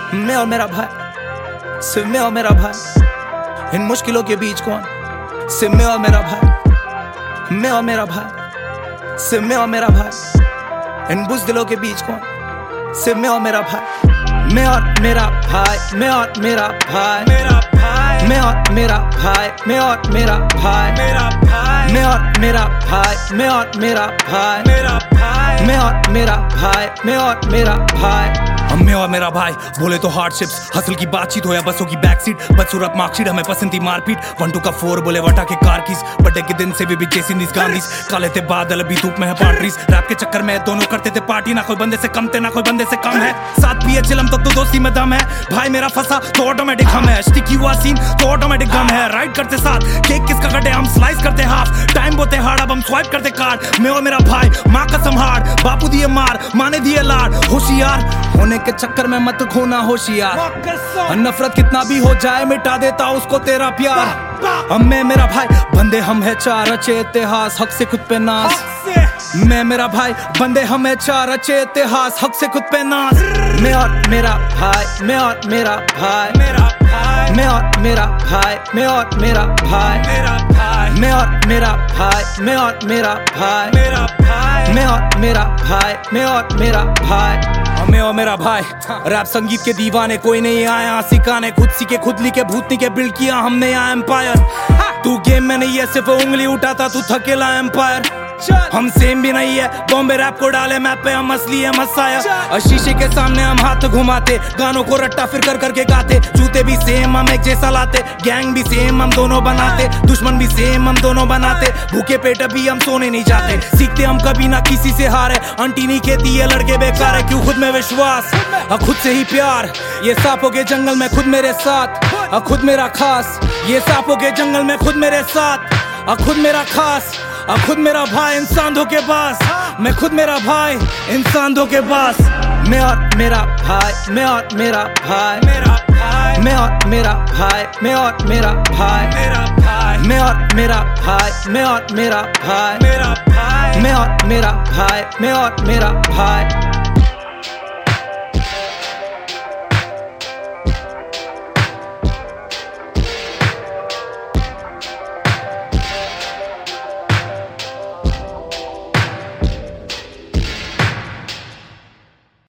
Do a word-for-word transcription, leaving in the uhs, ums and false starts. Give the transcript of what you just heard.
मैं और मेरा भाई, सिर्फ मैं और मेरा भाई। इन मुश्किलों के बीच कौन? सिर्फ मैं और मेरा भाई, मैं और मेरा भाई, सिर्फ मैं और मेरा भाई। इन बुज़दिलों के बीच कौन? सिर्फ मैं और मेरा भाई, मैं और मेरा भाई, मैं और मेरा भाई, मेरा भाई, मैं और मेरा भाई, मैं और मेरा भाई, मेरा भाई, मैं और मेरा भाई, मैं और मेरा भाई, मेरा भाई, मैं और मेरा भाई, मैं और मेरा भाई। हम मैं और मेरा भाई बोले तो हार्डशिप्स, हसल की बातचीत हो या बसों की बैक सीट, बदसूरत मार्कशीट हमें पसंद थी मारपीट। वन टू का फोर बोले वटा के कार कीज, बर्थडे के दिन से भी चेसिंग दीस गांधीज। काले थे बादल अभी धूप में है पार्टीज, रैप के चक्कर में दोनों करते थे पार्टी। ना कोई बंदे से कम थे ना कोई बंदे से कम है, साथ पिए चिलम तब तो दोस्ती में दम है। भाई मेरा फंसा तो ऑटोमेटिक हम है, स्टिकी हुआ सीन तो ऑटोमेटिक गम है। राइड करते साथ केक किसका कटे हम स्लाइस करते हाफ, टाइम बोते हार्ड अब हम स्वाइप करते कार्ड। मैं और मेरा भाई माँ कसम हार्ड, बापू दिए मार माने दिए लाड। होशियार होने के चक्कर में मत खोना होशियार, नफरत कितना भी हो जाए मिटा देता उसको तेरा प्यार। हम मैं मेरा भाई बंदे हम है चार, अच्छे इतिहास हक से खुद पे नाज। मैं मेरा भाई बंदे हम है चार, अच्छे इतिहास हक से खुद पे नाज। मैं और मेरा भाई, मैं और मेरा भाई, मेरा भाई, मैं और मेरा भाई, मैं और मेरा भाई, मेरा भाई, मैं और मेरा भाई, मैं और मेरा भाई, मेरा भाई, मैं और मेरा भाई, मैं और मेरा भाई। मैं और मेरा भाई रैप संगीत के दीवाने, कोई नहीं आया सिखाने, खुद सीखे खुद लिखे भूतनी के बिल्ड किया हमने यहाँ एम्पायर। तू गेम में नहीं है सिर्फ उंगली उठाता तू थकेला एम्पायर। हम सेम भी नहीं है, बॉम्बे रैप को डाले मैप पे हम असली है मसाया। और शीशे के सामने हम हाथ घुमाते, गानों को रट्टा फिर कर करके गाते। जूते भी सेम हम एक जैसा लाते, गैंग भी सेम हम दोनों बनाते, दुश्मन भी सेम हम दोनों बनाते। भूखे पेट भी हम सोने नहीं जाते, सीखते हम कभी ना किसी से हारे। आंटी नहीं कहती ये लड़के बेकार है, क्यों खुद में विश्वास और खुद से ही प्यार। ये सांपों के जंगल में खुद मेरे साथ और खुद मेरा खास। ये सांपों के जंगल में खुद मेरे साथ और खुद मेरा खास। और खुद मेरा भाई इंसान धो के पास, मैं खुद मेरा भाई इंसान धो के पास। मैं और मेरा भाई, मैं और मेरा भाई, मेरा भाई, मैं और मेरा भाई, मैं और मेरा भाई, मेरा भाई, मैं और मेरा भाई, मैं और मेरा भाई, मेरा भाई, मैं और मेरा भाई, मैं और मेरा भाई।